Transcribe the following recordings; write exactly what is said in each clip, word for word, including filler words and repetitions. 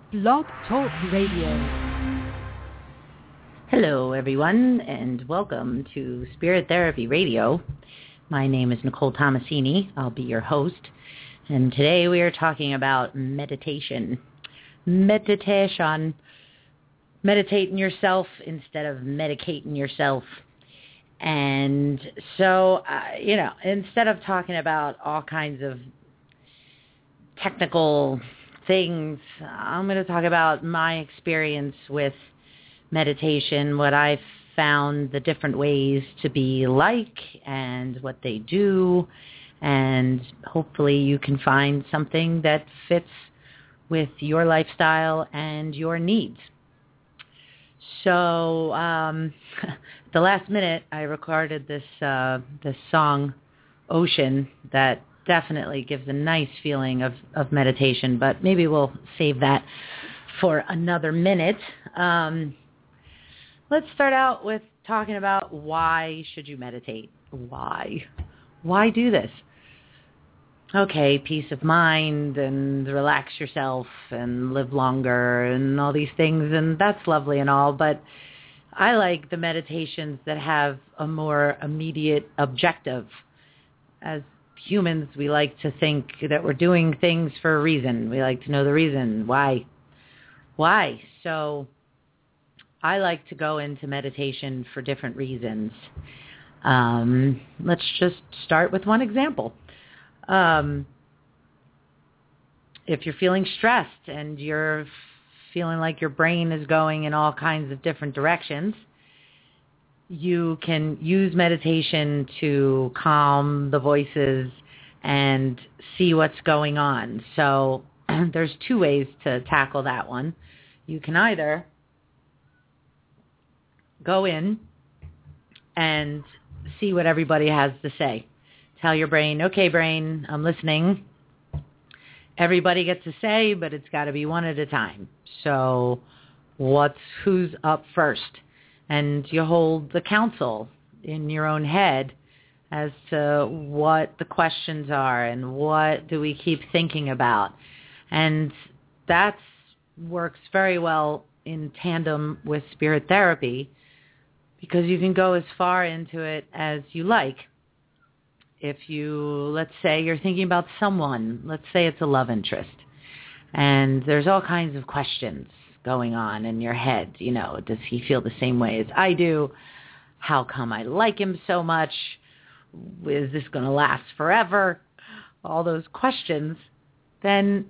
Blog Talk Radio. Hello, everyone, and welcome to Spirit Therapy Radio. My name is Nicole Tomasini. I'll be your host, and today we are talking about meditation. Meditation. Meditating yourself instead of medicating yourself. And so, uh, you know, instead of talking about all kinds of technical things, I'm going to talk about my experience with meditation, what I've found the different ways to be like and what they do, and hopefully you can find something that fits with your lifestyle and your needs. So, um, the last minute I recorded this uh, this song, Ocean, that definitely gives a nice feeling of, of meditation, but maybe we'll save that for another minute. Um, let's start out with talking about why should you meditate? Why? Why do this? Okay, peace of mind and relax yourself and live longer and all these things, and that's lovely and all, but I like the meditations that have a more immediate objective. As humans, we like to think that we're doing things for a reason. We like to know the reason. Why? Why? So I like to go into meditation for different reasons. Um, let's just start with one example. Um, if you're feeling stressed and you're feeling like your brain is going in all kinds of different directions, you can use meditation to calm the voices and see what's going on. So there's two ways to tackle that one. You can either go in and see what everybody has to say. Tell your brain, okay, brain, I'm listening. Everybody gets to say, but it's got to be one at a time. So what's who's up first? And you hold the counsel in your own head as to what the questions are and what do we keep thinking about. And that works very well in tandem with spirit therapy because you can go as far into it as you like. If you, let's say you're thinking about someone, let's say it's a love interest, and there's all kinds of questions going on in your head. You know, does he feel the same way as I do? How come I like him so much? Is this going to last forever? All those questions, then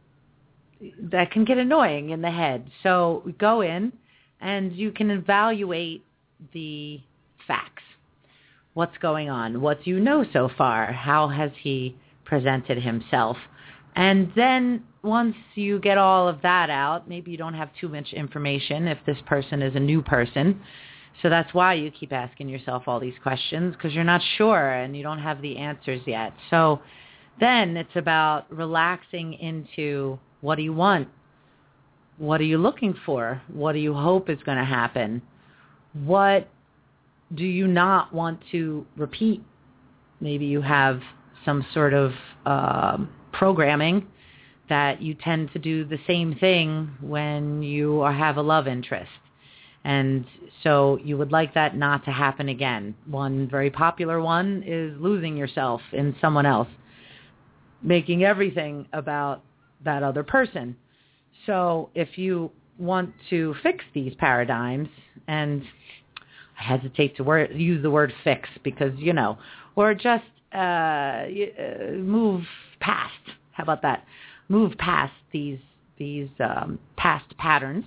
that can get annoying in the head. So go in and you can evaluate the facts. What's going on? What do you know so far? How has he presented himself? And then once you get all of that out, maybe you don't have too much information if this person is a new person. So that's why you keep asking yourself all these questions, because you're not sure and you don't have the answers yet. So then it's about relaxing into what do you want? What are you looking for? What do you hope is going to happen? What do you not want to repeat? Maybe you have some sort of uh, programming that you tend to do the same thing when you have a love interest. And so you would like that not to happen again. One very popular one is losing yourself in someone else, making everything about that other person. So if you want to fix these paradigms, and I hesitate to word, use the word fix because, you know, or just uh, move past. How about that? Move past these these um, past patterns.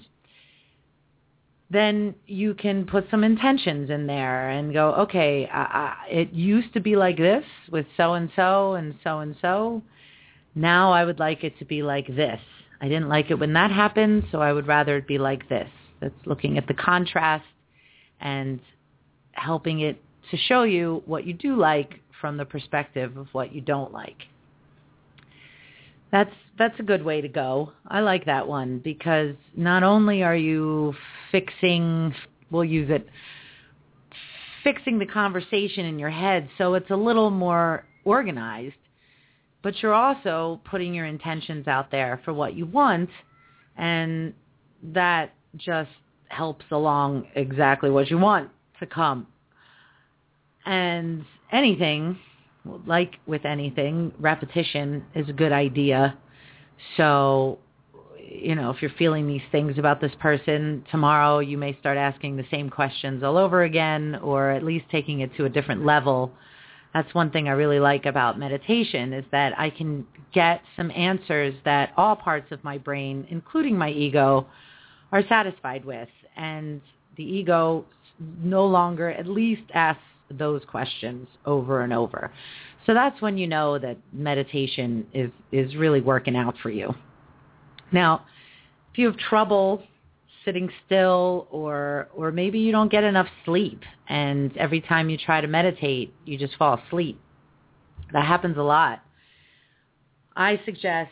Then you can put some intentions in there and go, okay, I, I, it used to be like this with so-and-so and so-and-so. Now I would like it to be like this. I didn't like it when that happened, so I would rather it be like this. That's looking at the contrast and helping it to show you what you do like from the perspective of what you don't like. That's that's a good way to go. I like that one because not only are you fixing, we'll use it, fixing the conversation in your head so it's a little more organized, but you're also putting your intentions out there for what you want, And that just helps along exactly what you want to come. And anything, like with anything, repetition is a good idea. So, you know, if you're feeling these things about this person, tomorrow you may start asking the same questions all over again, or at least taking it to a different level. That's one thing I really like about meditation, is that I can get some answers that all parts of my brain, including my ego, are satisfied with. And the ego no longer at least asks those questions over and over. So that's when you know that meditation is, is really working out for you. Now, if you have trouble sitting still, or or maybe you don't get enough sleep, and every time you try to meditate, you just fall asleep. That happens a lot. I suggest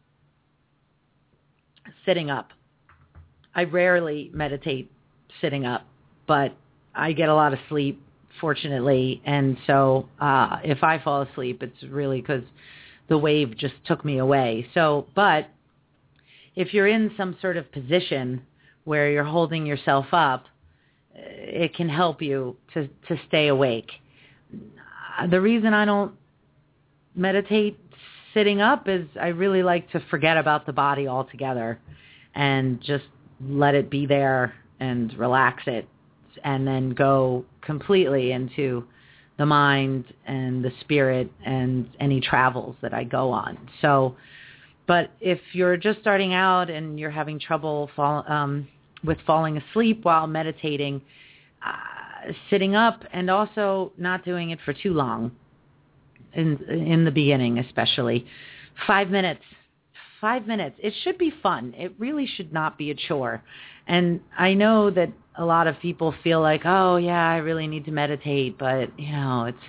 sitting up. I rarely meditate sitting up, but I get a lot of sleep, fortunately, and so uh, if I fall asleep, it's really because the wave just took me away. So, but if you're in some sort of position where you're holding yourself up, it can help you to, to stay awake. The reason I don't meditate sitting up is I really like to forget about the body altogether and just let it be there and relax it, and then go completely into the mind and the spirit and any travels that I go on. So, but if you're just starting out and you're having trouble fall, um, with falling asleep while meditating, uh, sitting up, and also not doing it for too long, in in the beginning especially, five minutes. Five minutes. It should be fun. It really should not be a chore. And I know that a lot of people feel like, oh yeah, I really need to meditate, but you know, it's,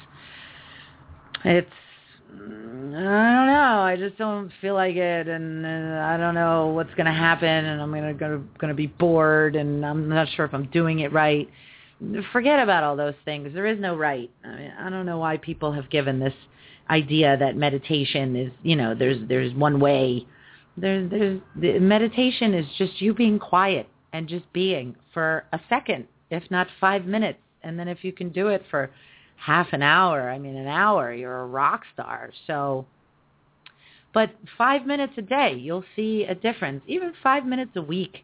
it's, I don't know. I just don't feel like it, and uh, I don't know what's going to happen, and I'm gonna gonna gonna be bored, and I'm not sure if I'm doing it right. Forget about all those things. There is no right. I mean, I don't know why people have given this idea that meditation is, you know, there's there's one way. There's there's the meditation is just you being quiet and just being for a second, if not five minutes, and then if you can do it for half an hour, I mean, an hour, you're a rock star. So, but five minutes a day, you'll see a difference. Even five minutes a week.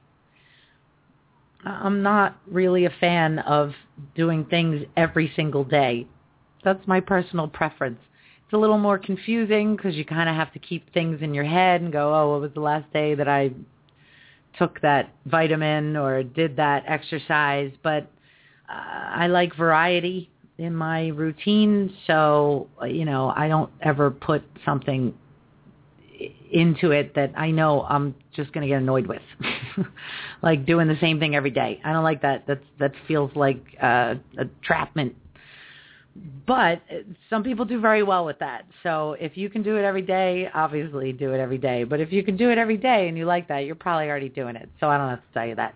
I'm not really a fan of doing things every single day. That's my personal preference. It's a little more confusing because you kind of have to keep things in your head and go, oh, what was the last day that I took that vitamin or did that exercise? But uh, I like variety in my routine, so, you know, I don't ever put something into it that I know I'm just going to get annoyed with, like doing the same thing every day. I don't like that. That's, that feels like uh, a trapment. But some people do very well with that. So if you can do it every day, obviously do it every day. But if you can do it every day and you like that, you're probably already doing it. So I don't have to tell you that.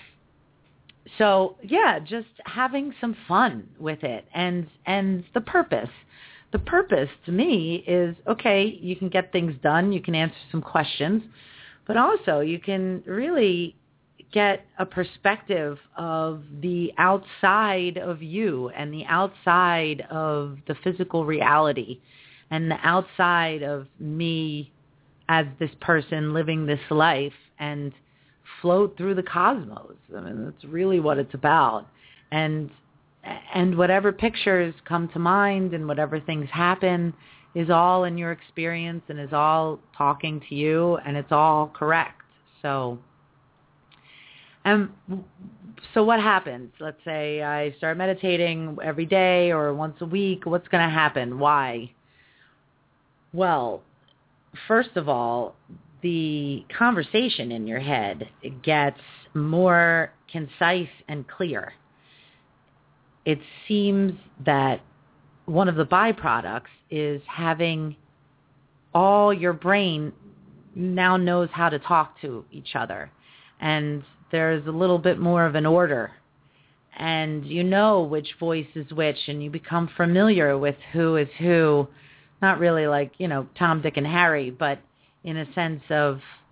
So yeah, just having some fun with it, and and the purpose. The purpose to me is, okay, you can get things done, you can answer some questions, but also you can really get a perspective of the outside of you and the outside of the physical reality and the outside of me as this person living this life, and float through the cosmos. I mean, that's really what it's about. And and whatever pictures come to mind and whatever things happen is all in your experience and is all talking to you, and it's all correct. So, um, so what happens? Let's say I start meditating every day or once a week. What's going to happen? Why? Well, first of all, the conversation in your head gets more concise and clear. It seems that one of the byproducts is having all your brain now knows how to talk to each other. And there's a little bit more of an order. And you know which voice is which, and you become familiar with who is who. Not really like, you know, Tom, Dick, and Harry, but in a sense of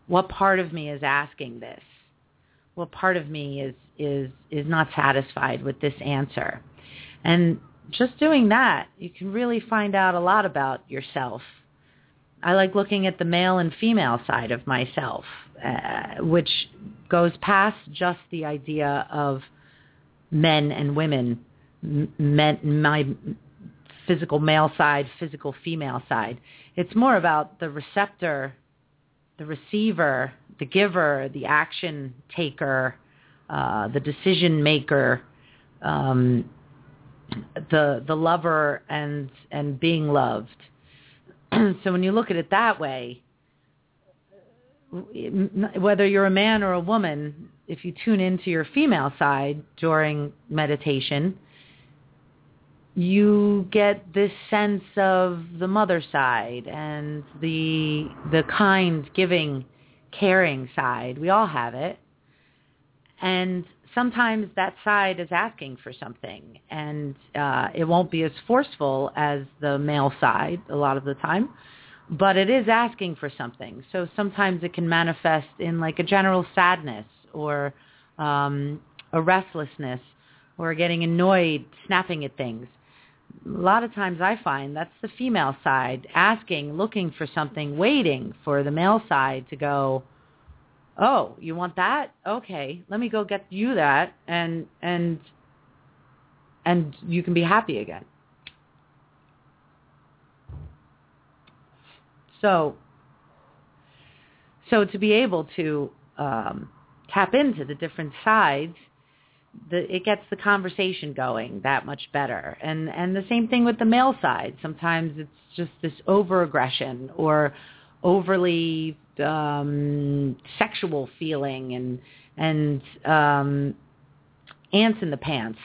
what part of me is asking this? What part of me is is is not satisfied with this answer? And just doing that, you can really find out a lot about yourself. I like looking at the male and female side of myself, uh, which goes past just the idea of men and women, men, my physical male side, physical female side. It's more about the receptor, the receiver, the giver, the action taker, uh, the decision maker, um, the the lover and and being loved. So when you look at it that way, whether you're a man or a woman, if you tune into your female side during meditation, you get this sense of the mother side and the the kind, giving, caring side. We all have it. And sometimes that side is asking for something, and uh, it won't be as forceful as the male side a lot of the time, but it is asking for something. So sometimes it can manifest in like a general sadness or um, a restlessness or getting annoyed, snapping at things. A lot of times I find that's the female side asking, looking for something, waiting for the male side to go, oh, you want that? Okay, let me go get you that, and and and you can be happy again. So, so to be able to um, tap into the different sides, the, it gets the conversation going that much better. And and the same thing with the male side. Sometimes it's just this over-aggression or overly um, sexual feeling and and um, ants in the pants.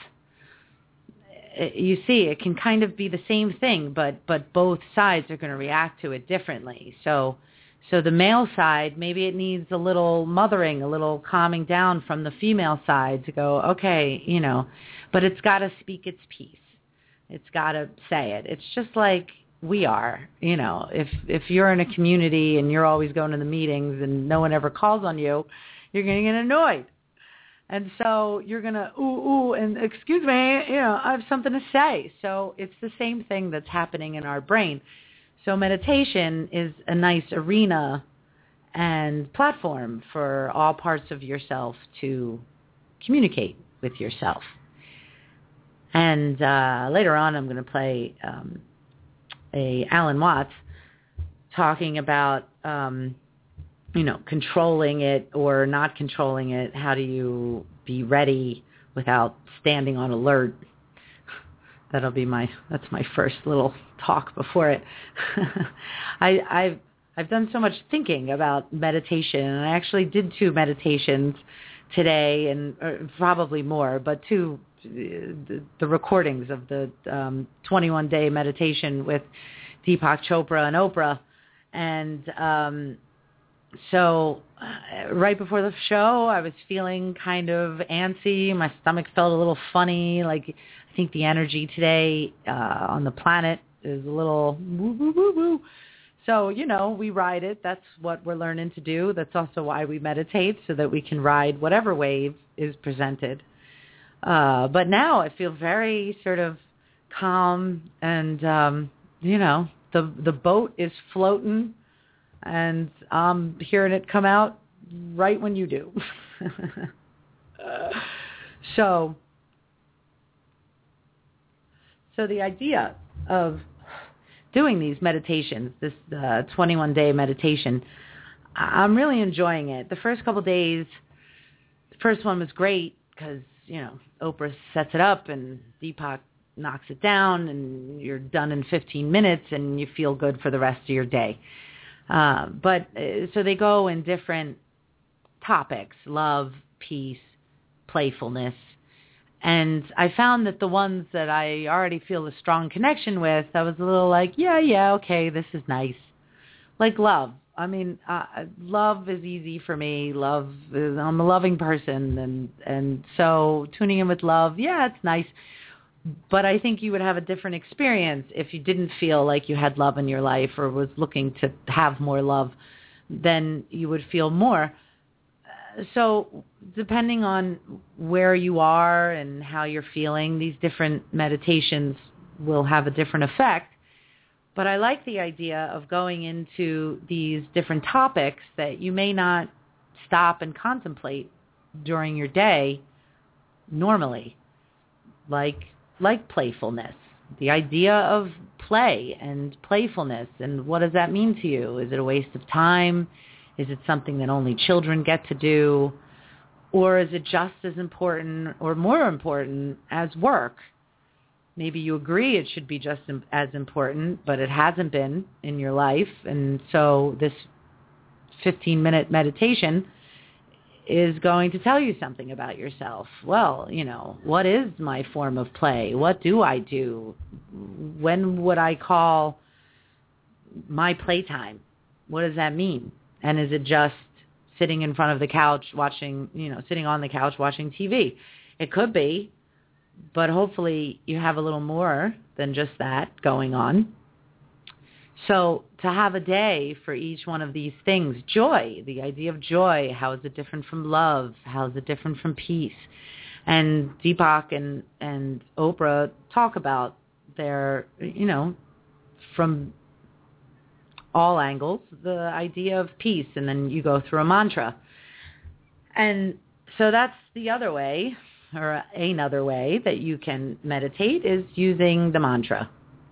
You see, it can kind of be the same thing, but but both sides are going to react to it differently. So so the male side, maybe it needs a little mothering, a little calming down from the female side to go, okay, you know, but it's got to speak its piece. It's got to say it. It's just like we are, you know, if if you're in a community and you're always going to the meetings and no one ever calls on you, you're going to get annoyed. And so you're going to, ooh, ooh, and excuse me, you know, I have something to say. So it's the same thing that's happening in our brain. So meditation is a nice arena and platform for all parts of yourself to communicate with yourself. And uh, later on, I'm going to play um, a Alan Watts talking about, um, you know, controlling it or not controlling it. How do you be ready without standing on alert? That'll be my, that's my first little talk before it. I, I've, I've done so much thinking about meditation, and I actually did two meditations today, and or probably more, but two, the, the recordings of the um, twenty-one day meditation with Deepak Chopra and Oprah. And um, so uh, right before the show, I was feeling kind of antsy. My stomach felt a little funny. Like, I think the energy today uh, on the planet is a little woo, woo, woo, woo. So, you know, we ride it. That's what we're learning to do. That's also why we meditate, so that we can ride whatever wave is presented. Uh, but now I feel very sort of calm, and, um, you know, the the boat is floating, and I'm hearing it come out right when you do. so, so the idea of doing these meditations, this uh, twenty-one day meditation, I'm really enjoying it. The first couple of days, the first one was great because, you know, Oprah sets it up and Deepak knocks it down, and you're done in fifteen minutes and you feel good for the rest of your day. Uh, but uh, so they go in different topics: love, peace, playfulness. And I found that the ones that I already feel a strong connection with, I was a little like, yeah, yeah, okay, this is nice. Like love. I mean, uh, love is easy for me. Love is, I'm a loving person. And, and so tuning in with love, yeah, it's nice. But I think you would have a different experience if you didn't feel like you had love in your life or was looking to have more love. then you would feel more. So depending on where you are and how you're feeling, these different meditations will have a different effect. But I like the idea of going into these different topics that you may not stop and contemplate during your day normally, like like playfulness, the idea of play and playfulness, and what does that mean to you? Is it a waste of time? Is it something that only children get to do? Or is it just as important or more important as work? Maybe you agree it should be just as important, but it hasn't been in your life. And so this fifteen-minute meditation is going to tell you something about yourself. Well, you know, what is my form of play? What do I do? When would I call my playtime? What does that mean? And is it just sitting in front of the couch watching, you know, sitting on the couch watching T V? It could be, but hopefully you have a little more than just that going on. So to have a day for each one of these things, joy, the idea of joy, how is it different from love? How is it different from peace? And Deepak and, and Oprah talk about their, you know, from all angles, the idea of peace, and then you go through a mantra. And so that's the other way, or another way that you can meditate is using the mantra.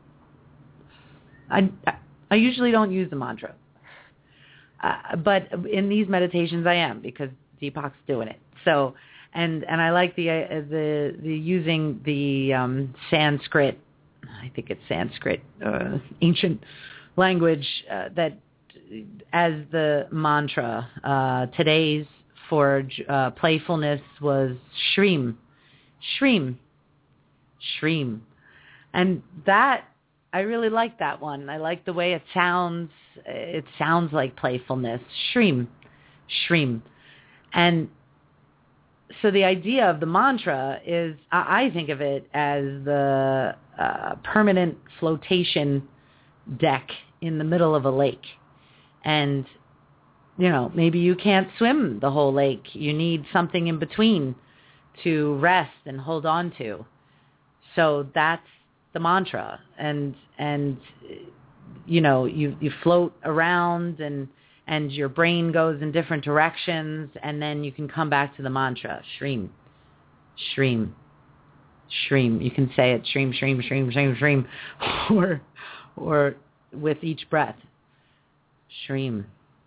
I, I usually don't use the mantra, uh, but in these meditations I am, because Deepak's doing it. So, and and I like the uh, the the using the um, Sanskrit. I think it's Sanskrit, uh, ancient language uh, that as the mantra. Uh, today's for uh, playfulness was Shreem, Shreem, Shreem, and that. I really like that one. I like the way it sounds. It sounds like playfulness. Shreem, Shreem. And so the idea of the mantra is, I think of it as the uh, permanent flotation deck in the middle of a lake. And, you know, maybe you can't swim the whole lake. You need something in between to rest and hold on to. So that's the mantra, and and you know you you float around, and and your brain goes in different directions, and then you can come back to the mantra. Shreem, Shreem, Shreem. You can say it Shreem, Shreem, Shreem, Shreem, Shreem, or or with each breath. Shreem,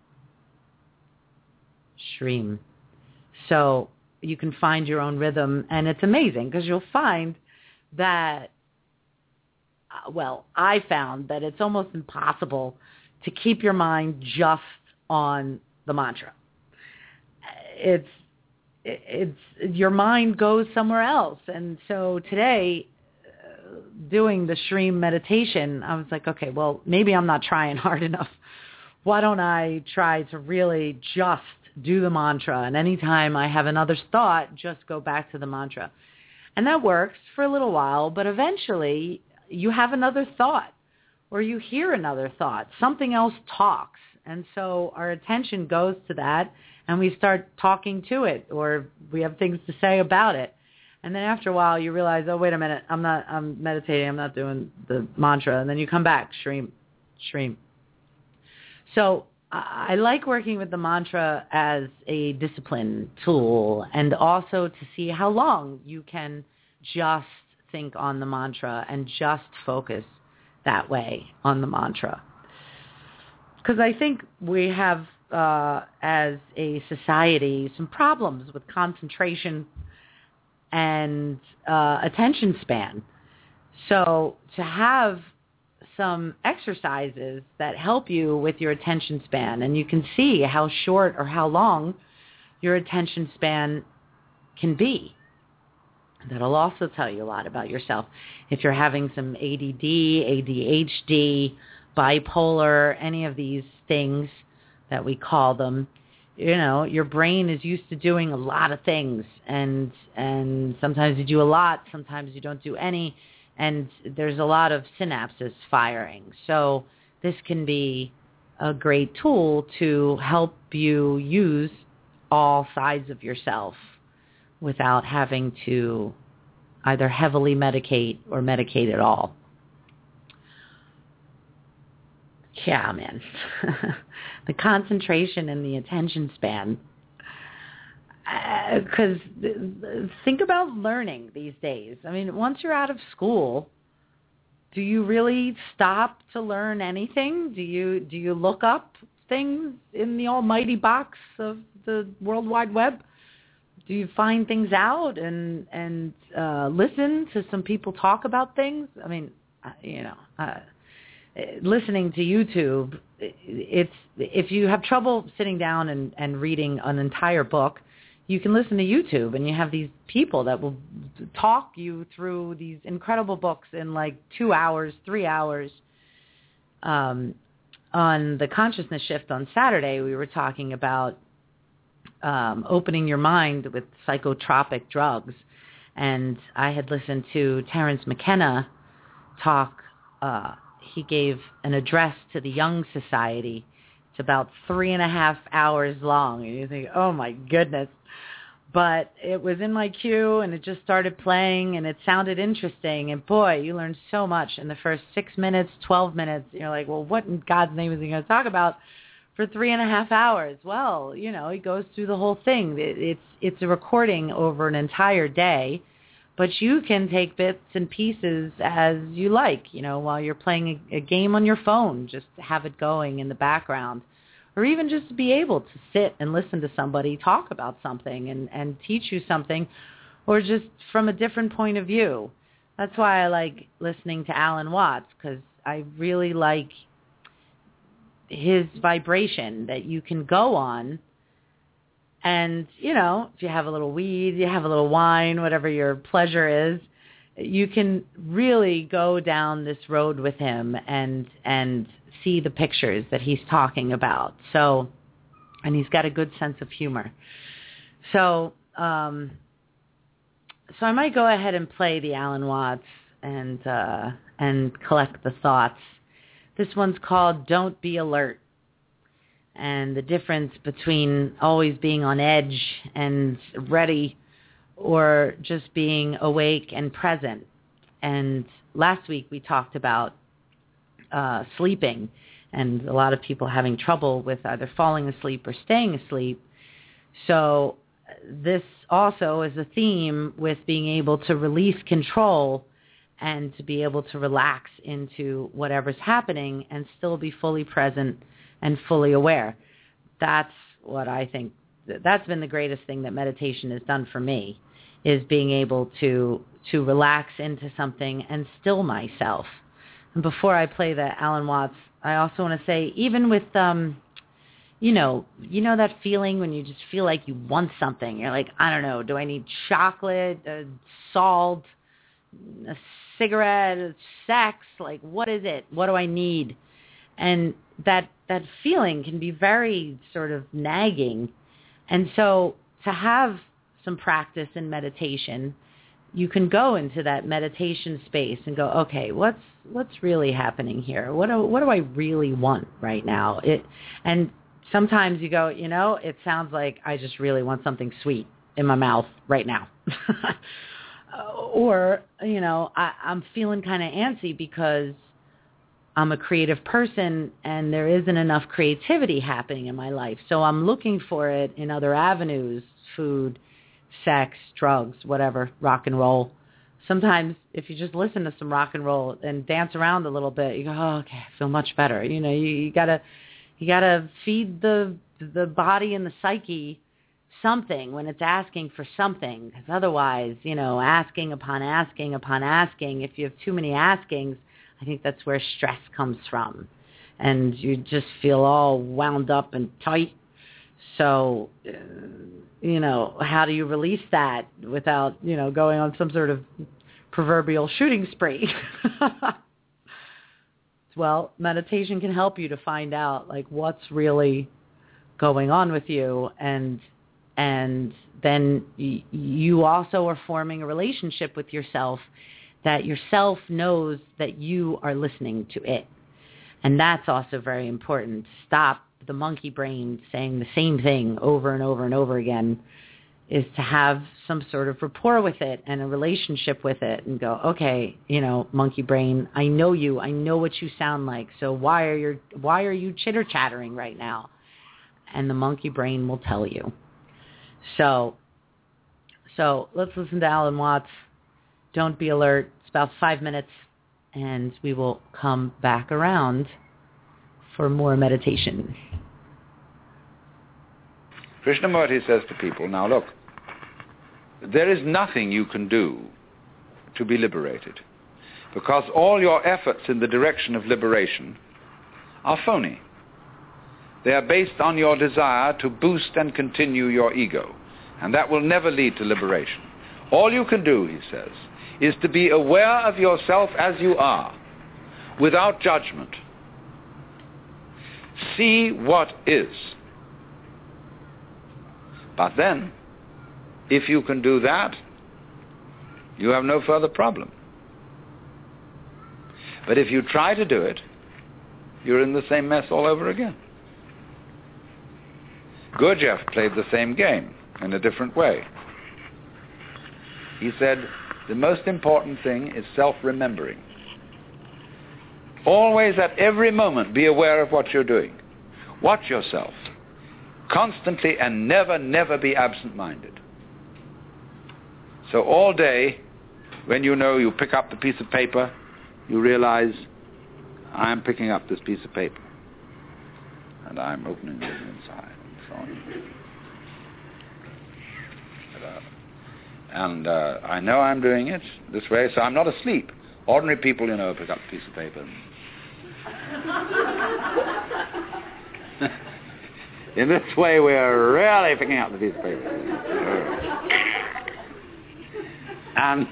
Shreem. So you can find your own rhythm, and it's amazing because you'll find that. Well, I found that it's almost impossible to keep your mind just on the mantra. It's, it's, your mind goes somewhere else. And so today, uh, doing the Shreem meditation, I was like, okay, well, maybe I'm not trying hard enough. Why don't I try to really just do the mantra? And anytime I have another thought, just go back to the mantra. And that works for a little while, but eventually you have another thought, or you hear another thought. Something else talks. And so our attention goes to that, and we start talking to it, or we have things to say about it. And then after a while, you realize, oh, wait a minute, I'm not, I'm meditating, I'm not doing the mantra. And then you come back, Shreem, Shreem. So I like working with the mantra as a discipline tool, and also to see how long you can just think on the mantra and just focus that way on the mantra. Because I think we have, uh, as a society, some problems with concentration and uh, attention span. So to have some exercises that help you with your attention span, and you can see how short or how long your attention span can be. That'll also tell you a lot about yourself. If you're having some A D D, A D H D, bipolar, any of these things that we call them, you know, your brain is used to doing a lot of things, and and sometimes you do a lot, sometimes you don't do any, and there's a lot of synapses firing. So this can be a great tool to help you use all sides of yourself without having to either heavily medicate or medicate at all. Yeah, man. The concentration and the attention span. Because uh, think about learning these days. I mean, once you're out of school, do you really stop to learn anything? Do you do you look up things in the almighty box of the World Wide Web? Do you find things out and and uh, listen to some people talk about things? I mean, you know, uh, listening to YouTube, it's if you have trouble sitting down and, and reading an entire book, you can listen to YouTube, and you have these people that will talk you through these incredible books in like two hours, three hours. Um, on the Consciousness Shift on Saturday, we were talking about um, opening your mind with psychotropic drugs. And I had listened to Terence McKenna talk. Uh, he gave an address to the Young Society. It's about three and a half hours long. And you think, oh, my goodness. But it was in my queue, and it just started playing, and it sounded interesting. And, boy, you learned so much in the first six minutes, twelve minutes. You're like, well, what in God's name is he going to talk about for three and a half hours? Well, you know, he goes through the whole thing. It, it's it's a recording over an entire day, but you can take bits and pieces as you like, you know, while you're playing a, a game on your phone, just have it going in the background. Or even just to be able to sit and listen to somebody talk about something and, and teach you something, or just from a different point of view. That's why I like listening to Alan Watts, because I really like his vibration that you can go on. And, you know, if you have a little weed, you have a little wine, whatever your pleasure is, you can really go down this road with him and and see the pictures that he's talking about. So, and he's got a good sense of humor. So, um, so I might go ahead and play the Alan Watts and uh, and collect the thoughts. This one's called "Don't Be Alert," and the difference between always being on edge and ready, or just being awake and present. And last week we talked about Uh, sleeping, and a lot of people having trouble with either falling asleep or staying asleep. So this also is a theme with being able to release control and to be able to relax into whatever's happening and still be fully present and fully aware. That's what I think, that's been the greatest thing that meditation has done for me, is being able to to relax into something and still myself. And before I play the Alan Watts, I also want to say, even with, um, you know, you know that feeling when you just feel like you want something. You're like, I don't know, do I need chocolate, uh, salt, a cigarette, sex? Like, what is it? What do I need? And that that feeling can be very sort of nagging. And so to have some practice in meditation, you can go into that meditation space and go, okay, what's what's really happening here? What do, what do I really want right now? It and sometimes you go, you know, it sounds like I just really want something sweet in my mouth right now. Or, you know, I, I'm feeling kind of antsy because I'm a creative person and there isn't enough creativity happening in my life. So I'm looking for it in other avenues, food, sex, drugs, whatever, rock and roll. Sometimes if you just listen to some rock and roll and dance around a little bit, you go, oh, okay, I feel much better. You know, you, you gotta, you gotta feed the the body and the psyche something when it's asking for something. Because otherwise, you know, asking upon asking upon asking, if you have too many askings, I think that's where stress comes from. And you just feel all wound up and tight. So, uh, you know, how do you release that without, you know, going on some sort of proverbial shooting spree? Well, meditation can help you to find out, like, what's really going on with you. And and then y- you also are forming a relationship with yourself that yourself knows that you are listening to it. And that's also very important. Stop the monkey brain saying the same thing over and over and over again, is to have some sort of rapport with it and a relationship with it and go, okay, you know, monkey brain, I know you. I know what you sound like. So why are you, why are you chitter-chattering right now? And the monkey brain will tell you. So, so let's listen to Alan Watts. Don't be alert. It's about five minutes, and we will come back around for more meditation. Krishnamurti says to people, now look, there is nothing you can do to be liberated, because all your efforts in the direction of liberation are phony. They are based on your desire to boost and continue your ego, and that will never lead to liberation. All you can do, he says, is to be aware of yourself as you are, without judgment. See what is. But then, if you can do that, you have no further problem. But if you try to do it, you're in the same mess all over again. Gurdjieff played the same game in a different way. He said, the most important thing is self-remembering. Always at every moment be aware of what you're doing. Watch yourself. Constantly and never, never be absent-minded. So all day, when you know you pick up the piece of paper, you realize, I'm picking up this piece of paper. And I'm opening it inside and so on. And uh, I know I'm doing it this way, so I'm not asleep. Ordinary people, you know, pick up a piece of paper. In this way, we're really picking up the piece of paper. And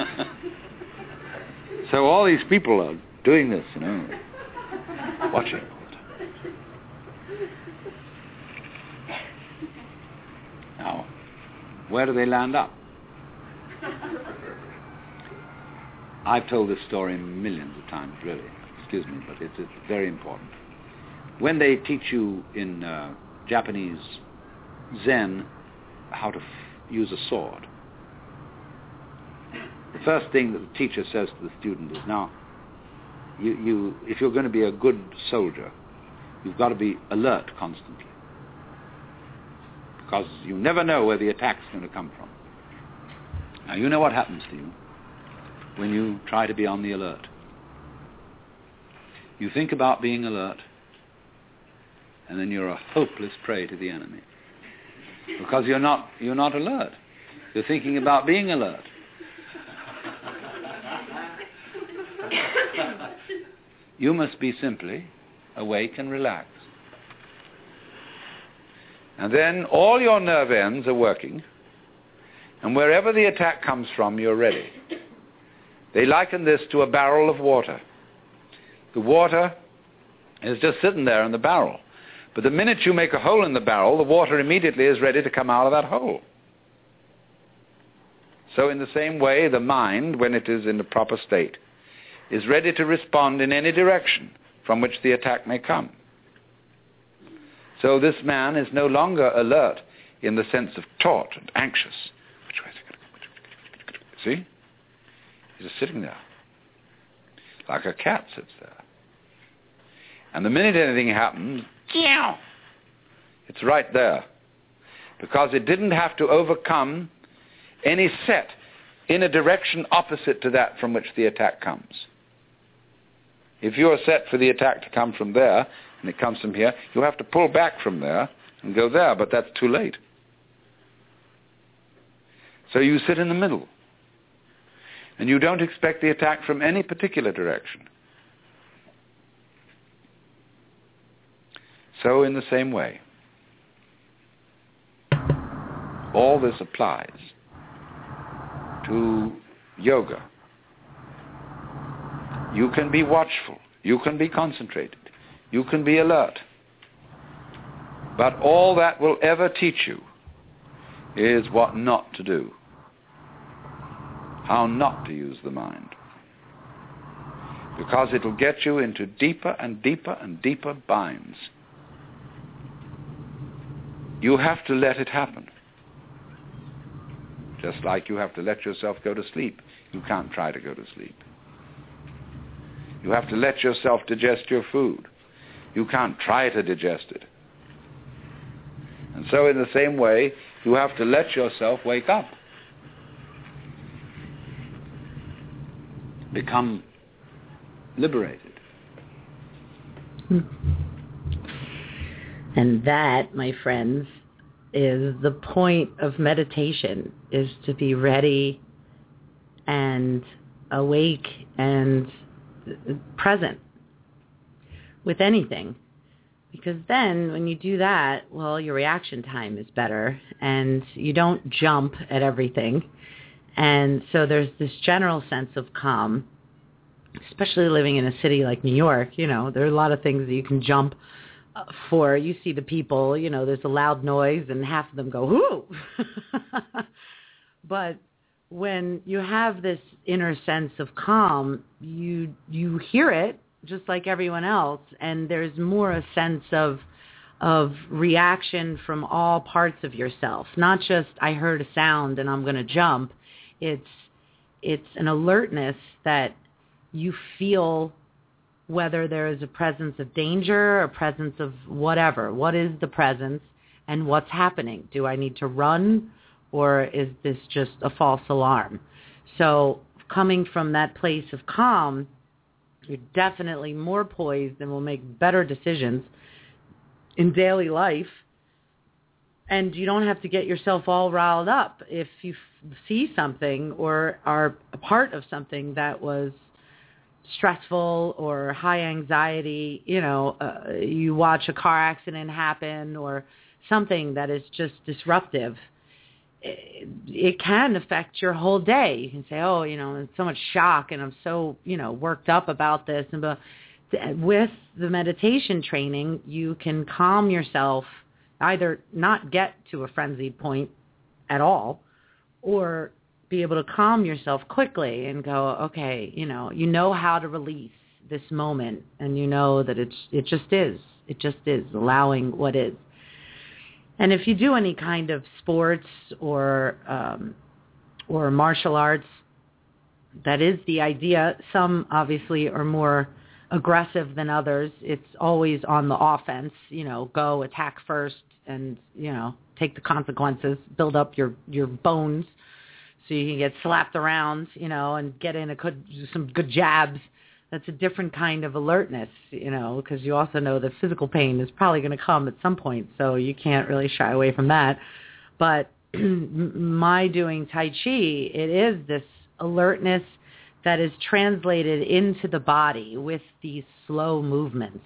so all these people are doing this, you know, watching. Now, where do they land up? I've told this story millions of times, really. Excuse me, but it's, it's very important. When they teach you in uh, Japanese Zen how to f- use a sword, the first thing that the teacher says to the student is, now, you, you, if you're going to be a good soldier, you've got to be alert constantly, because you never know where the attack's going to come from. Now, you know what happens to you when you try to be on the alert. You think about being alert, and then you're a hopeless prey to the enemy, because you're not, you're not alert. You're thinking about being alert. You must be simply awake and relaxed. And then all your nerve ends are working, and wherever the attack comes from, you're ready. They liken this to a barrel of water. The water is just sitting there in the barrel. But the minute you make a hole in the barrel, the water immediately is ready to come out of that hole. So in the same way, the mind, when it is in the proper state, is ready to respond in any direction from which the attack may come. So this man is no longer alert in the sense of taut and anxious. Which way is it going to go? See? He's just sitting there, like a cat sits there. And the minute anything happens, it's right there, because it didn't have to overcome any set in a direction opposite to that from which the attack comes. If you're set for the attack to come from there, and it comes from here, you have to pull back from there and go there, but that's too late. So you sit in the middle, and you don't expect the attack from any particular direction. So in the same way, all this applies to yoga. You can be watchful, you can be concentrated, you can be alert. But all that will ever teach you is what not to do, how not to use the mind. because it'll get you into deeper and deeper and deeper binds. You have to let it happen. Just like you have to let yourself go to sleep. You can't try to go to sleep. You have to let yourself digest your food. You can't try to digest it. And so in the same way, you have to let yourself wake up. Become liberated. And that, my friends, is the point of meditation, is to be ready and awake and present with anything. Because then when you do that, well, your reaction time is better and you don't jump at everything. And so there's this general sense of calm, especially living in a city like New York. You know, there are a lot of things that you can jump for. You see the people, you know, there's a loud noise and half of them go, whoo! But when you have this inner sense of calm, you you hear it just like everyone else, and there's more a sense of of reaction from all parts of yourself. Not just, I heard a sound and I'm going to jump. It's it's an alertness that you feel whether there is a presence of danger, a presence of whatever. What is the presence and what's happening? Do I need to run, or is this just a false alarm? So coming from that place of calm, you're definitely more poised and will make better decisions in daily life. And you don't have to get yourself all riled up if you f- see something or are a part of something that was stressful or high anxiety. You know, uh, you watch a car accident happen or something that is just disruptive. It, it can affect your whole day. You can say, oh, you know, there's so much shock and I'm so, you know, worked up about this. And but with the meditation training, you can calm yourself, either not get to a frenzied point at all, or be able to calm yourself quickly and go, okay, you know, you know how to release this moment, and you know that it's it just is. It just is, allowing what is. And if you do any kind of sports or um, or martial arts, that is the idea. Some obviously are more aggressive than others. It's always on the offense, you know, go attack first and, you know, take the consequences, build up your, your bones so you can get slapped around, you know, and get in a good, some good jabs. That's a different kind of alertness, you know, because you also know that physical pain is probably going to come at some point, so you can't really shy away from that. But my doing Tai Chi, it is this alertness that is translated into the body with these slow movements.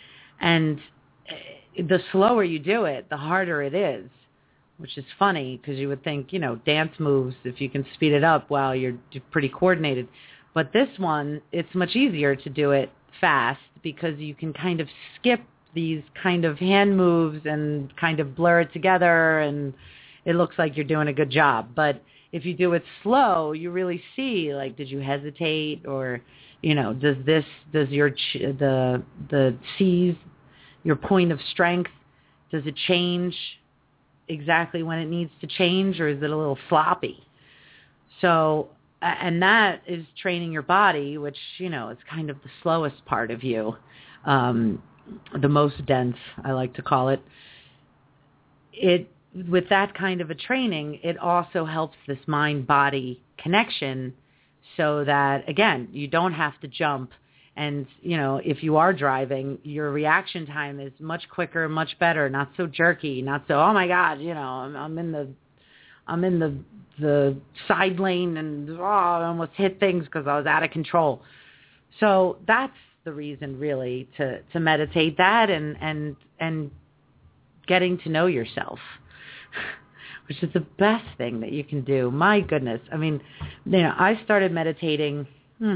And the slower you do it, the harder it is, which is funny because you would think, you know, dance moves, if you can speed it up, well, you're pretty coordinated. But this one, it's much easier to do it fast because you can kind of skip these kind of hand moves and kind of blur it together, and it looks like you're doing a good job. But if you do it slow, you really see, like, did you hesitate, or, you know, does this, does your, ch- the, the seize, your point of strength, does it change exactly when it needs to change, or is it a little sloppy? So, and that is training your body, which, you know, is kind of the slowest part of you, um, the most dense, I like to call it. It, with that kind of a training, it also helps this mind-body connection so that, again, you don't have to jump. And, you know, if you are driving, your reaction time is much quicker, much better, not so jerky, not so, oh, my God, you know, I'm, I'm in the I'm in the the side lane and, oh, I almost hit things because I was out of control. So that's the reason, really, to, to meditate that and, and, and getting to know yourself, which is the best thing that you can do. My goodness. I mean, you know, I started meditating, hmm,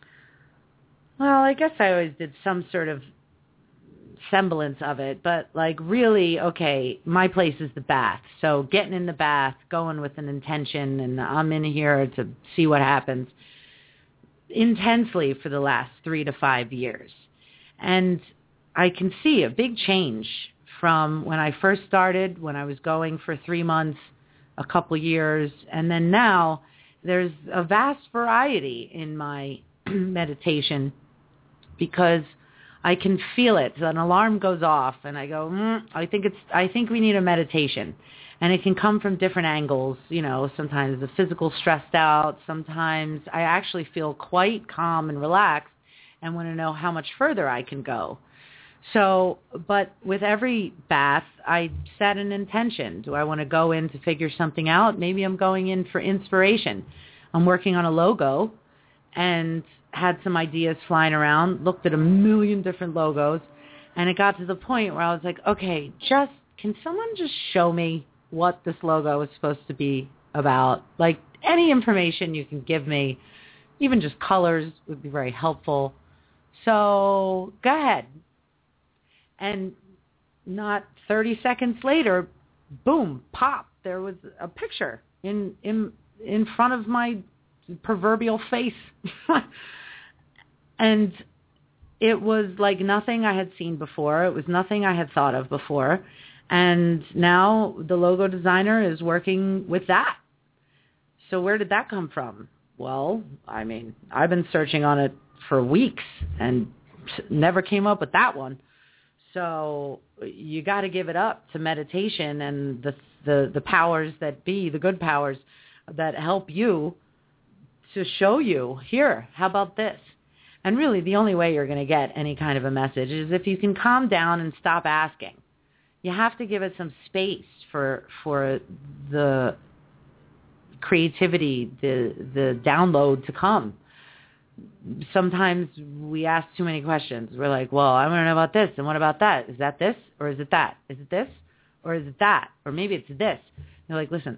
well, I guess I always did some sort of semblance of it, but like really, okay, my place is the bath. So getting in the bath, going with an intention, and I'm in here to see what happens. intensely for the last three to five years. And I can see a big change from when I first started, when I was going for three months, a couple years, and then now there's a vast variety in my meditation because I can feel it. An alarm goes off and I go, mm, I think it's, I think we need a meditation. And it can come from different angles, you know, sometimes the physical stressed out, sometimes I actually feel quite calm and relaxed and want to know how much further I can go. So, but with every bath, I set an intention. Do I want to go in to figure something out? Maybe I'm going in for inspiration. I'm working on a logo and had some ideas flying around, looked at a million different logos, and it got to the point where I was like, okay, just, can someone just show me what this logo is supposed to be about? Like, any information you can give me, even just colors would be very helpful. So, go ahead. And not thirty seconds later, boom, pop, there was a picture in in in front of my proverbial face. And it was like nothing I had seen before. It was nothing I had thought of before. And now the logo designer is working with that. So where did that come from? Well, I mean, I've been searching on it for weeks and never came up with that one. So you got to give it up to meditation and the, the the powers that be, the good powers that help you to show you, here, how about this? And really the only way you're going to get any kind of a message is if you can calm down and stop asking. You have to give it some space for for the creativity, the the download to come. Sometimes we ask too many questions. We're like, well, I want to know about this, and what about that? Is that this, or is it that? Is it this, or is it that? Or maybe it's this. You're like, listen,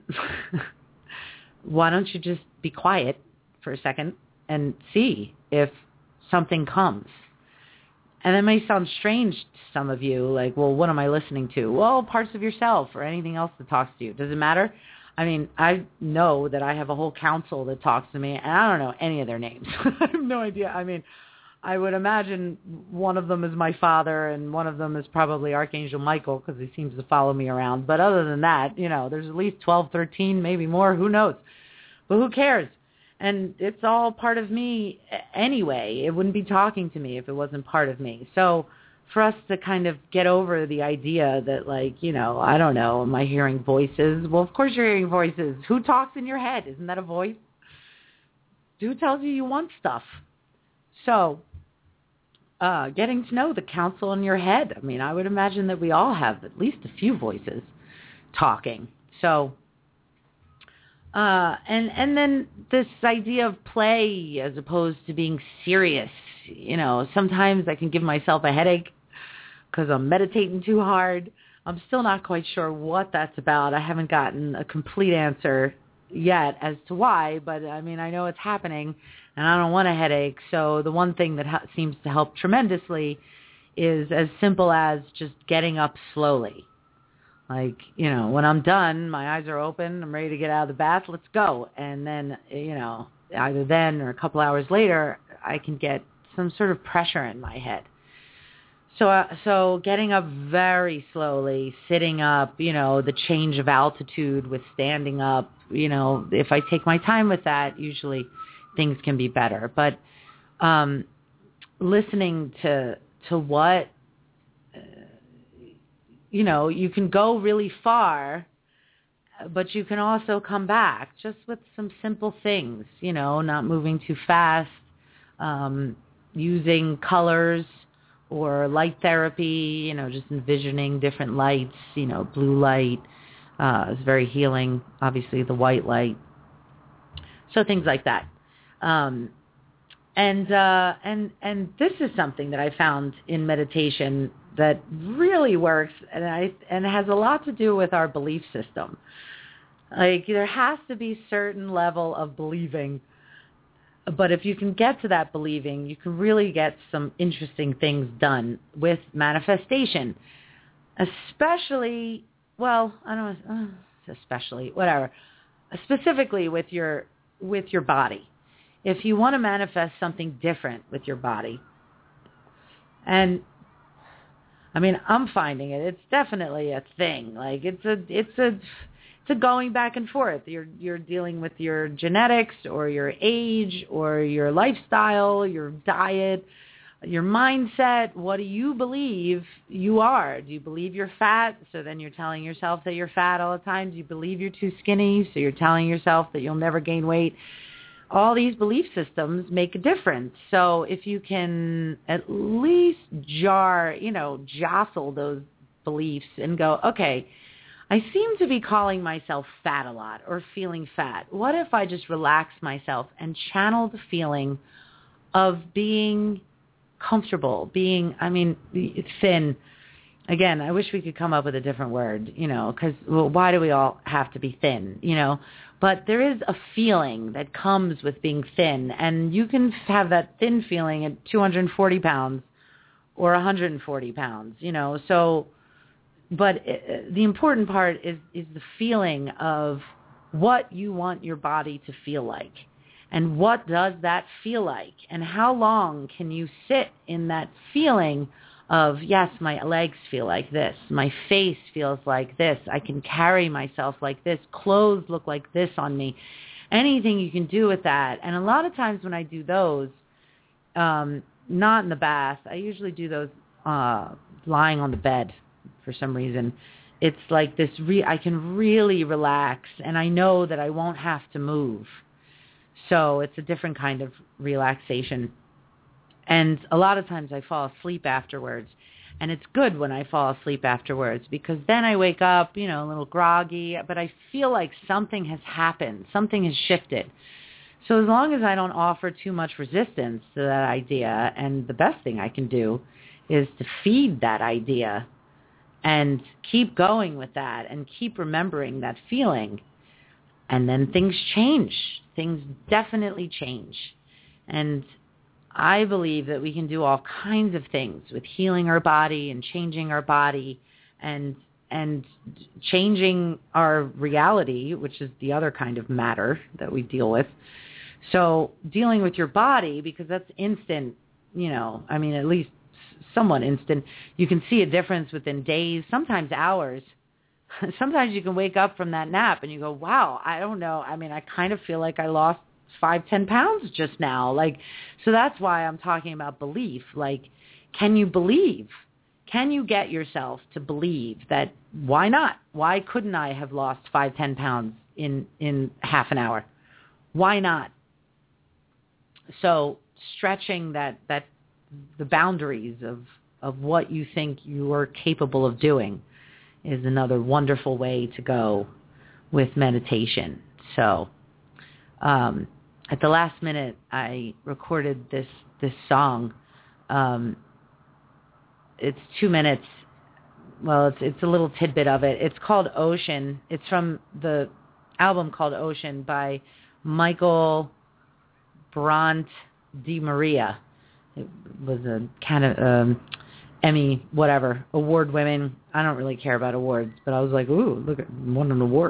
why don't you just be quiet for a second and see if something comes? And that may sound strange to some of you, like, well, what am I listening to? Well, parts of yourself or anything else that talks to you. Does it matter? I mean, I know that I have a whole council that talks to me, and I don't know any of their names. I have no idea. I mean, I would imagine one of them is my father, and one of them is probably Archangel Michael, because he seems to follow me around. But other than that, you know, there's at least twelve, thirteen, maybe more. Who knows? But who cares? And it's all part of me anyway. It wouldn't be talking to me if it wasn't part of me. So for us to kind of get over the idea that, like, you know, I don't know, am I hearing voices? Well, of course you're hearing voices. Who talks in your head? Isn't that a voice? Who tells you you want stuff? So uh, getting to know the council in your head. I mean, I would imagine that we all have at least a few voices talking. So, uh, and and then this idea of play as opposed to being serious. You know, sometimes I can give myself a headache because I'm meditating too hard. I'm still not quite sure what that's about. I haven't gotten a complete answer yet as to why, but I mean, I know it's happening and I don't want a headache. So the one thing that ha- seems to help tremendously is as simple as just getting up slowly. Like, you know, when I'm done, my eyes are open, I'm ready to get out of the bath, let's go. And then, you know, either then or a couple hours later, I can get some sort of pressure in my head. So, uh, so getting up very slowly, sitting up, you know, the change of altitude with standing up, you know, if I take my time with that, usually things can be better. But um, listening to to what, uh, you know, you can go really far, but you can also come back just with some simple things, you know, not moving too fast, um, using colors or light therapy, you know, just envisioning different lights, you know, blue light uh, is very healing, obviously the white light. So things like that. Um, and, uh, and, and this is something that I found in meditation that really works, and I, and it has a lot to do with our belief system. Like, there has to be certain level of believing. But if you can get to that believing, you can really get some interesting things done with manifestation. Especially, well, I don't know, especially, whatever. Specifically with your with your body. if you want to manifest something different with your body, and I mean, I'm finding it. It's definitely a thing. Like it's a, it's a, it's a going back and forth. You're you're dealing with your genetics or your age or your lifestyle, your diet, your mindset. What do you believe you are? Do you believe you're fat? So then you're telling yourself that you're fat all the time. Do you believe you're too skinny? So you're telling yourself that you'll never gain weight. All these belief systems make a difference. So if you can at least jar, you know, jostle those beliefs and go, okay, I seem to be calling myself fat a lot or feeling fat. What if I just relax myself and channel the feeling of being comfortable, being, I mean, it's thin. Again, I wish we could come up with a different word, you know, because, well, why do we all have to be thin, you know? But there is a feeling that comes with being thin, and you can have that thin feeling at two hundred forty pounds or one hundred forty pounds, you know. So, but the important part is, is the feeling of what you want your body to feel like. And what does that feel like? And how long can you sit in that feeling of, yes, my legs feel like this, my face feels like this, I can carry myself like this, clothes look like this on me, anything you can do with that. And a lot of times when I do those, um, not in the bath, I usually do those uh, lying on the bed for some reason. It's like this, re- I can really relax, and I know that I won't have to move. So it's a different kind of relaxation. And a lot of times I fall asleep afterwards. And it's good when I fall asleep afterwards because then I wake up, you know, a little groggy, but I feel like something has happened. Something has shifted. So as long as I don't offer too much resistance to that idea, and the best thing I can do is to feed that idea and keep going with that and keep remembering that feeling. And then things change. Things definitely change. And I believe that we can do all kinds of things with healing our body and changing our body and and changing our reality, which is the other kind of matter that we deal with. So dealing with your body, because that's instant, you know, I mean, at least somewhat instant. You can see a difference within days, sometimes hours. Sometimes you can wake up from that nap and you go, wow, I don't know. I mean, I kind of feel like I lost five, ten pounds just now. Like, so that's why I'm talking about belief. Like, can you believe? Can you get yourself to believe that why not? Why couldn't I have lost five, ten pounds in, in half an hour? Why not? So stretching that, that the boundaries of, of what you think you are capable of doing is another wonderful way to go with meditation. So, um, at the last minute, I recorded this this song. Um, it's two minutes. Well, it's it's a little tidbit of it. It's called Ocean. It's from the album called Ocean by Michael Brant Di Maria. It was a kind of um, Emmy, whatever, award winning. I don't really care about awards, but I was like, ooh, look, at won an award.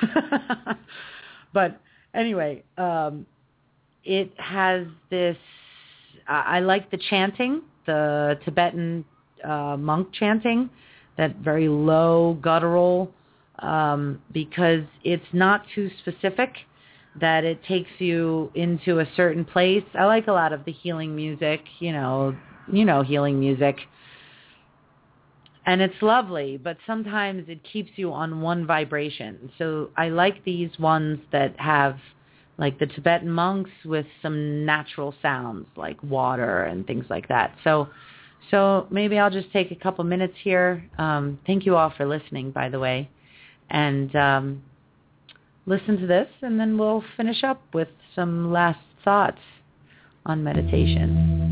But anyway, um, it has this, uh, I like the chanting, the Tibetan uh, monk chanting, that very low guttural, um, because it's not too specific, that it takes you into a certain place. I like a lot of the healing music, you know, you know, healing music. And it's lovely, but sometimes it keeps you on one vibration. So I like these ones that have, like the Tibetan monks with some natural sounds like water and things like that. So so maybe I'll just take a couple minutes here. Um, thank you all for listening, by the way. And um, listen to this, and then we'll finish up with some last thoughts on meditation.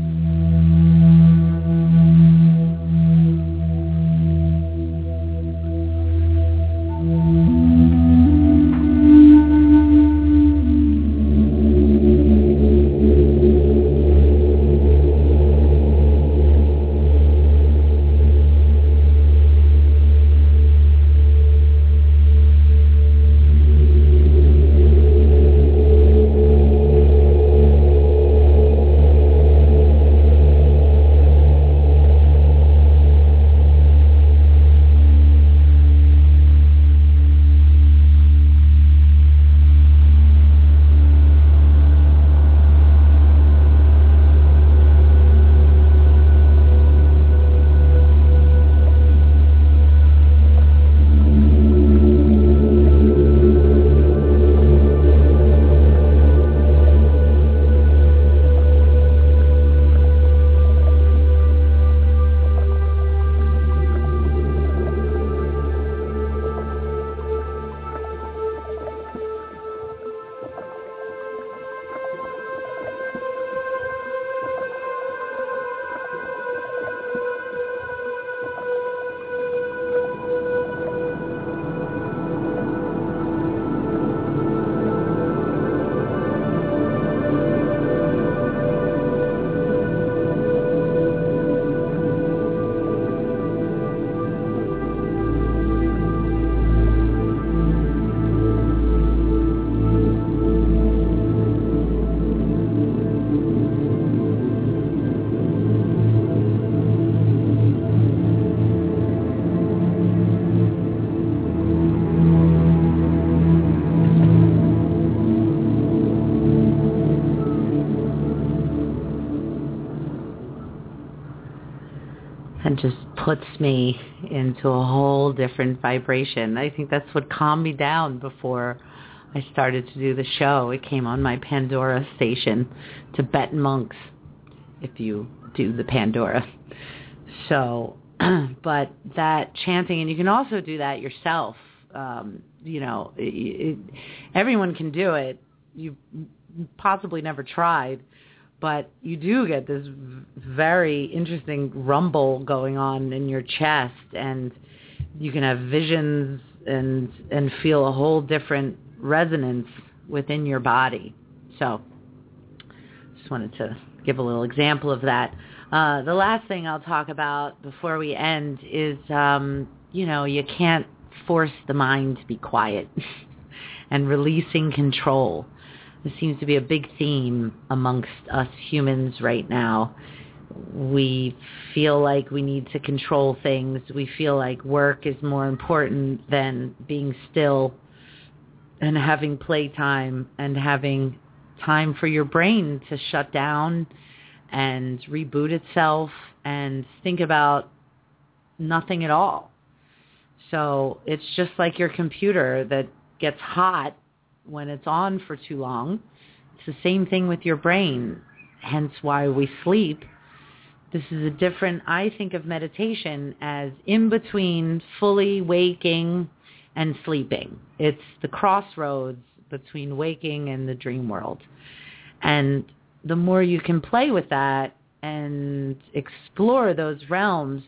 and just puts me into a whole different vibration. I think that's what calmed me down before I started to do the show. It came on my Pandora station, Tibetan monks, if you do the Pandora. So, but that chanting, and you can also do that yourself. Um, you know, it, it, everyone can do it. You possibly never tried, but you do get this very interesting rumble going on in your chest, and you can have visions and and feel a whole different resonance within your body. So just wanted to give a little example of that. Uh, the last thing I'll talk about before we end is, um, you know, you can't force the mind to be quiet and releasing control. This seems to be a big theme amongst us humans right now. We feel like we need to control things. We feel like work is more important than being still and having playtime and having time for your brain to shut down and reboot itself and think about nothing at all. So it's just like your computer that gets hot when it's on for too long. It's the same thing with your brain, hence why we sleep. This is a different, I think of meditation as in between fully waking and sleeping. It's the crossroads between waking and the dream world. And the more you can play with that and explore those realms,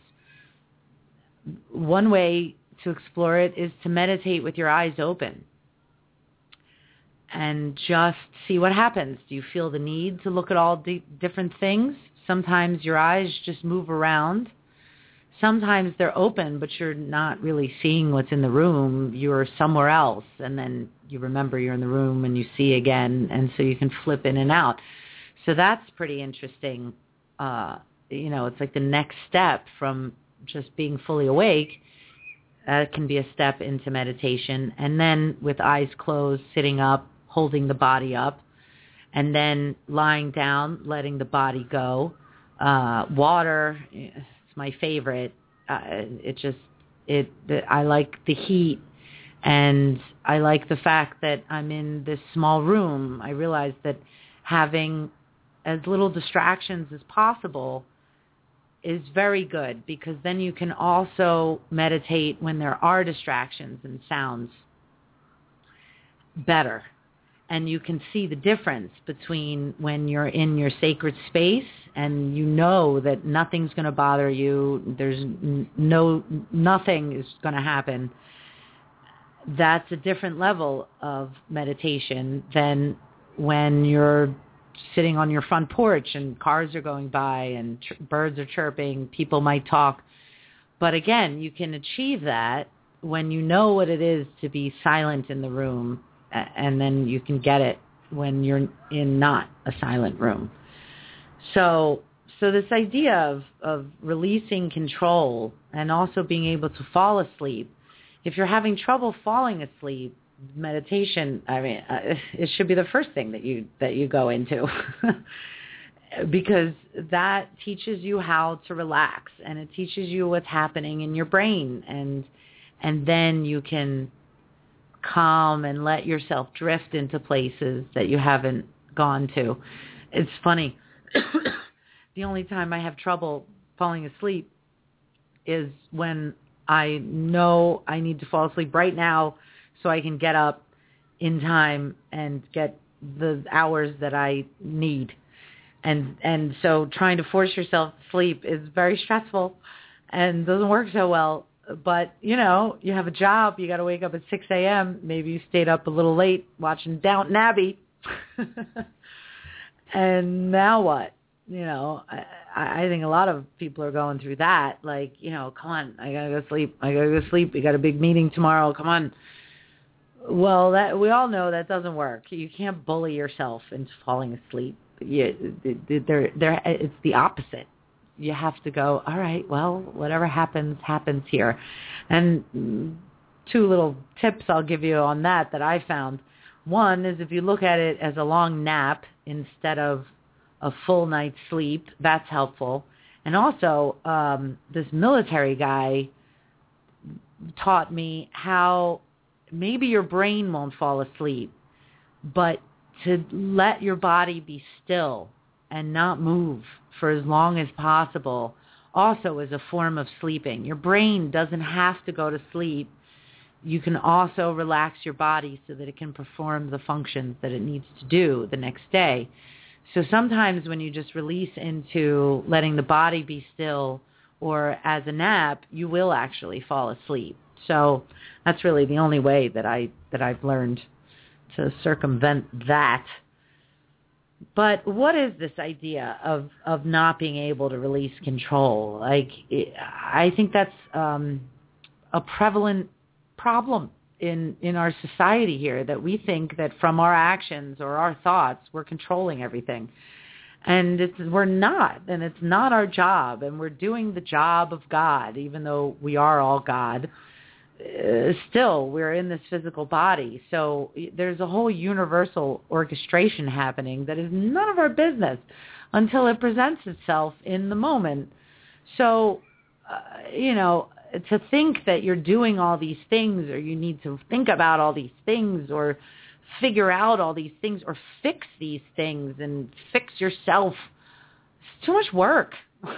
one way to explore it is to meditate with your eyes open and just see what happens. Do you feel the need to look at all di- different things? Sometimes your eyes just move around. Sometimes they're open, but you're not really seeing what's in the room. You're somewhere else, and then you remember you're in the room and you see again, and so you can flip in and out. So that's pretty interesting. Uh, you know, it's like the next step from just being fully awake. That can be a step into meditation. And then with eyes closed, sitting up, holding the body up, and then lying down, letting the body go. Uh, water, it's my favorite. Uh, it just, it. I like the heat, and I like the fact that I'm in this small room. I realize that having as little distractions as possible is very good, because then you can also meditate when there are distractions and sounds better. And you can see the difference between when you're in your sacred space and you know that nothing's going to bother you, there's no, nothing is going to happen. That's a different level of meditation than when you're sitting on your front porch and cars are going by and ch- birds are chirping, people might talk. But again, you can achieve that when you know what it is to be silent in the room, and then you can get it when you're in not a silent room. So so this idea of, of releasing control and also being able to fall asleep, if you're having trouble falling asleep, meditation, I mean, uh, it should be the first thing that you that you go into because that teaches you how to relax, and it teaches you what's happening in your brain, and and then you can calm and let yourself drift into places that you haven't gone to. It's funny. The only time I have trouble falling asleep is when I know I need to fall asleep right now so I can get up in time and get the hours that I need. And and so trying to force yourself to sleep is very stressful and doesn't work so well. But, you know, you have a job, you got to wake up at six a.m. Maybe you stayed up a little late watching Downton Abbey. And now what? You know, I, I think a lot of people are going through that. Like, you know, come on, I got to go sleep. I got to go sleep. We got a big meeting tomorrow. Come on. Well, that we all know that doesn't work. You can't bully yourself into falling asleep. You, they're, they're, it's the opposite. You have to go, all right, well, whatever happens, happens here. And two little tips I'll give you on that that I found. One is if you look at it as a long nap instead of a full night's sleep, that's helpful. And also, um, this military guy taught me how maybe your brain won't fall asleep, but to let your body be still and not move for as long as possible also is a form of sleeping. Your brain doesn't have to go to sleep. You can also relax your body so that it can perform the functions that it needs to do the next day. So sometimes when you just release into letting the body be still or as a nap, you will actually fall asleep. So that's really the only way that I that I've learned to circumvent that. But what is this idea of, of not being able to release control? Like, I think that's um, a prevalent problem in, in our society here, that we think that from our actions or our thoughts, we're controlling everything. And it's, we're not, and it's not our job, and we're doing the job of God, even though we are all God. Uh, still, we're in this physical body. So there's a whole universal orchestration happening that is none of our business until it presents itself in the moment. So, uh, you know, to think that you're doing all these things, or you need to think about all these things, or figure out all these things, or fix these things and fix yourself, it's too much work.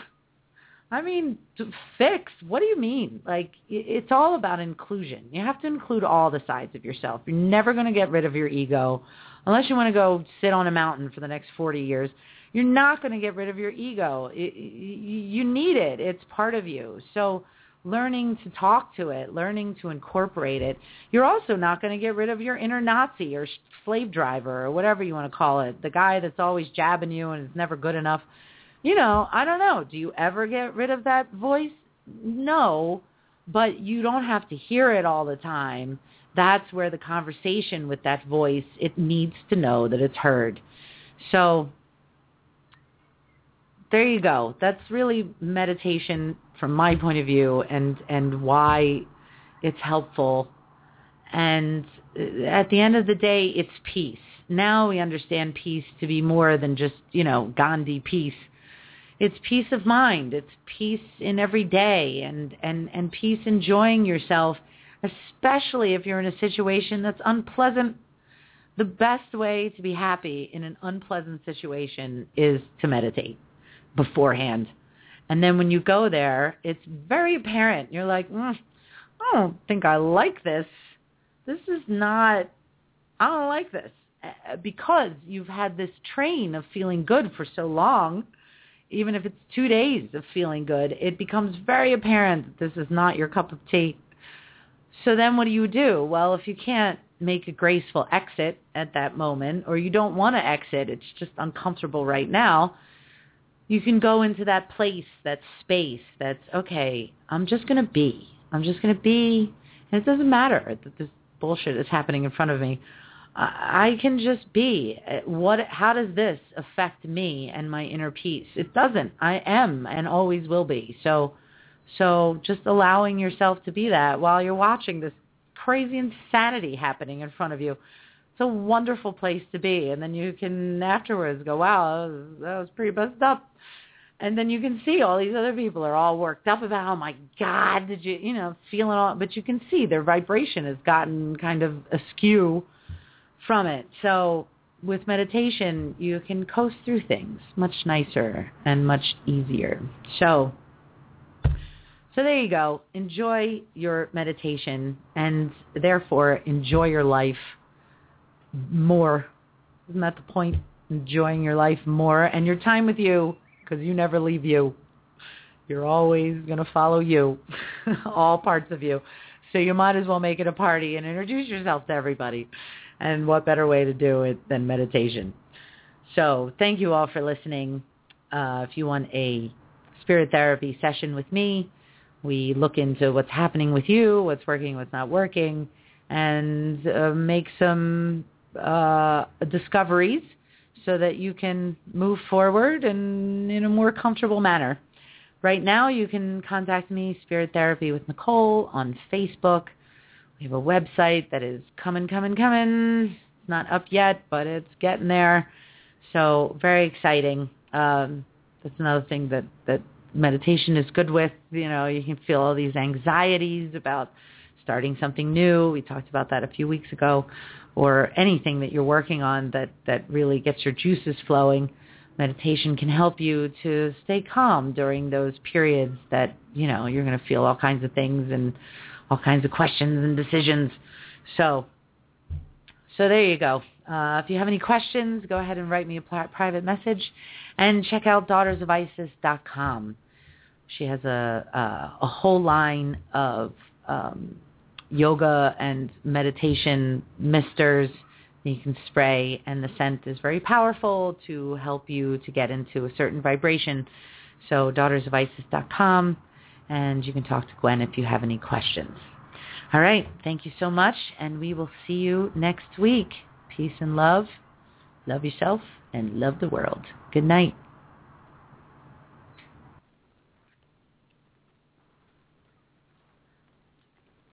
I mean, to fix, what do you mean? Like, it's all about inclusion. You have to include all the sides of yourself. You're never going to get rid of your ego unless you want to go sit on a mountain for the next forty years. You're not going to get rid of your ego. It, you need it. It's part of you. So learning to talk to it, learning to incorporate it. You're also not going to get rid of your inner Nazi or slave driver or whatever you want to call it, the guy that's always jabbing you and is never good enough. You know, I don't know. Do you ever get rid of that voice? No, but you don't have to hear it all the time. That's where the conversation with that voice, it needs to know that it's heard. So there you go. That's really meditation from my point of view, and, and why it's helpful. And at the end of the day, it's peace. Now we understand peace to be more than just, you know, Gandhi peace. It's peace of mind. It's peace in every day, and, and, and peace enjoying yourself, especially if you're in a situation that's unpleasant. The best way to be happy in an unpleasant situation is to meditate beforehand. And then when you go there, it's very apparent. You're like, mm, I don't think I like this. This is not, I don't like this. Because you've had this train of feeling good for so long. Even if it's two days of feeling good, it becomes very apparent that this is not your cup of tea. So then what do you do? Well, if you can't make a graceful exit at that moment, or you don't want to exit, it's just uncomfortable right now, you can go into that place, that space, that's, okay, I'm just going to be. I'm just going to be, and it doesn't matter that this bullshit is happening in front of me. I can just be. What? How does this affect me and my inner peace? It doesn't. I am and always will be. So, so just allowing yourself to be that while you're watching this crazy insanity happening in front of you, it's a wonderful place to be. And then you can afterwards go, wow, that was, that was pretty messed up. And then you can see all these other people are all worked up about, oh my God, did you, you know, feeling all, but you can see their vibration has gotten kind of askew from it. So with meditation, you can coast through things much nicer and much easier. So, so there you go. Enjoy your meditation, and therefore enjoy your life more. Isn't that the point? Enjoying your life more and your time with you, because you never leave you. You're always going to follow you, all parts of you. So you might as well make it a party and introduce yourself to everybody. And what better way to do it than meditation? So thank you all for listening. Uh, if you want a spirit therapy session with me, we look into what's happening with you, what's working, what's not working, and uh, make some uh, discoveries so that you can move forward and in a more comfortable manner. Right now, you can contact me, Spirit Therapy with Nicole, on Facebook. We have a website that is coming, coming, coming. It's not up yet, but it's getting there. So very exciting. Um, that's another thing that, that meditation is good with. You know, you can feel all these anxieties about starting something new. We talked about that a few weeks ago. Or anything that you're working on that, that really gets your juices flowing. Meditation can help you to stay calm during those periods that, you know, you're going to feel all kinds of things and all kinds of questions and decisions. So, so there you go. Uh, if you have any questions, go ahead and write me a pri- private message and check out daughters of isis dot com. She has a, a, a whole line of um, yoga and meditation misters that you can spray, and the scent is very powerful to help you to get into a certain vibration. So daughters of isis dot com, and you can talk to Gwen if you have any questions. All right. Thank you so much, and we will see you next week. Peace and love. Love yourself and love the world. Good night.